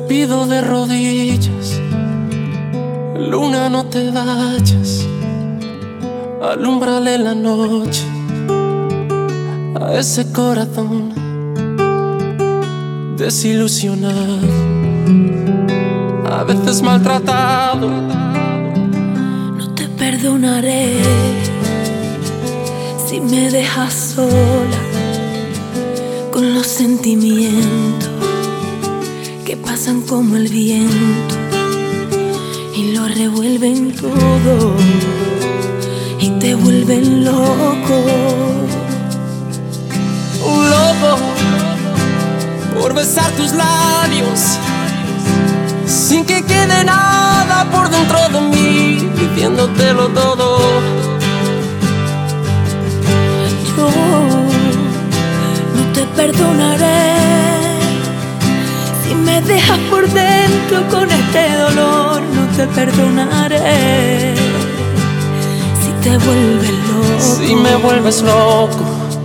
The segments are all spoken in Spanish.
pido de rodillas, luna, no te vayas, alúmbrale la noche a ese corazón desilusionado, a veces maltratado. No te perdonaré si me dejas sola con los sentimientos que pasan como el viento y lo revuelven todo y te vuelven loco. Un loco por besar tus labios sin que quede nada por dentro de mí, diciéndotelo todo. Yo no te perdonaré si me dejas por dentro con este dolor. No te perdonaré si te vuelves loco. Si me vuelves loco.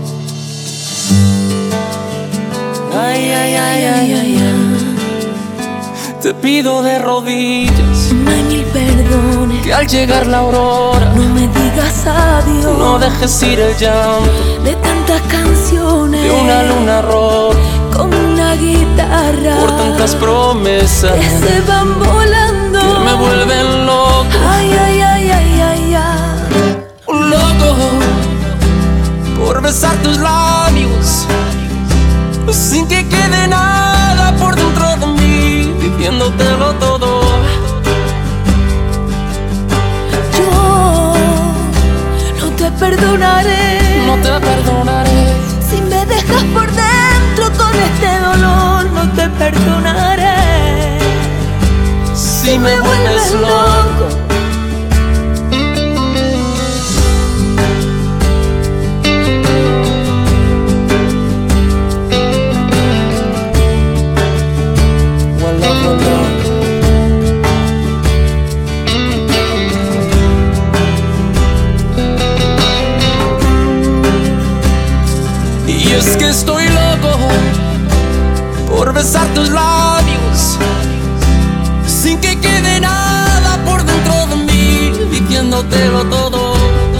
Ay, ay, ay, ay, ay, ay. Te pido de rodillas, No hay mil perdones, que al llegar la aurora no me digas adiós. no dejes ir el llanto De tantas canciones, de una luna rota, con una guitarra, por tantas promesas que se van volando, que me vuelven loco. Ay, ay, ay, ay, ay, ay. Un loco por besar tus labios sin que quede nada por dentro de mí, diciéndotelo todo. Yo no te perdonaré, No te perdonaré si me dejas por dentro con este dolor. No te perdonaré si me vuelves loco. Y es que estoy loco por besar tus labios sin que quede nada por dentro de mí, diciéndotelo todo.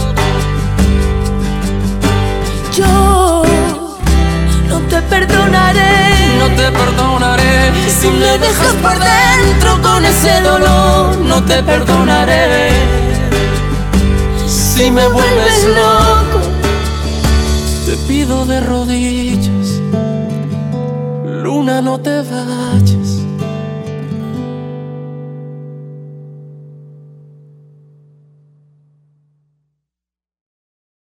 Yo no te perdonaré, No te perdonaré si me dejas por dentro con ese dolor. no te perdonaré si me vuelves loco. Te pido de rodillas, luna, no te vayas,